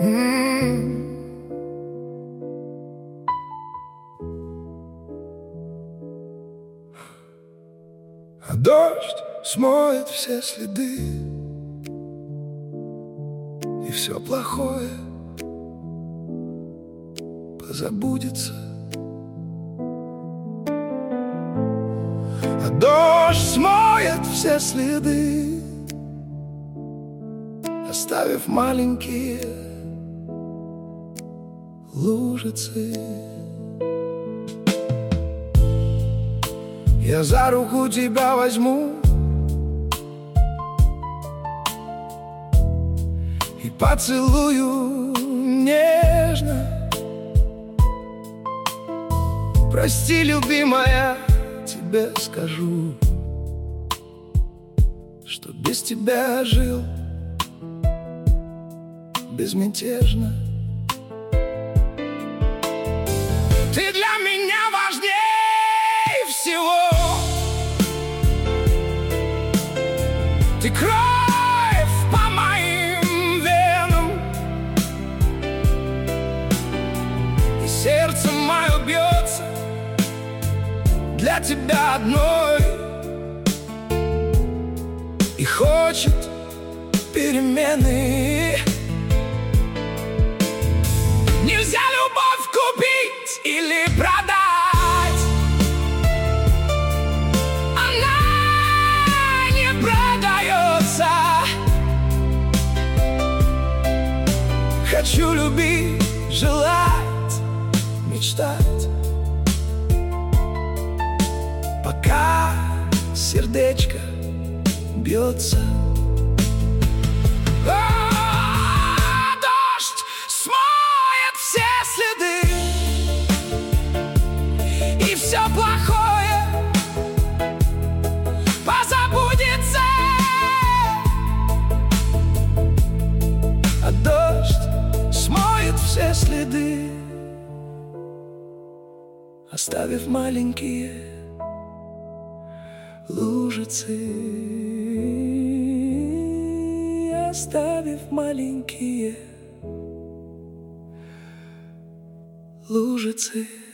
А дождь смоет все следы, и все плохое позабудется. А дождь смоет все следы, оставив маленькие лужицы. Я за руку тебя возьму и поцелую нежно. Прости, любимая, тебе скажу, что без тебя жил безмятежно. Ты для меня важней всего. Ты кровь по моим венам, и сердце мое бьется для тебя одной, и хочет перемены. Нельзя любовь купить или продать. Она не продается. Хочу любить, желать, мечтать, пока сердечко бьется. Дождь смоет все следы, и все плохое позабудется. А дождь смоет все следы, оставив маленькие лужицы. Оставив маленькие лужицы.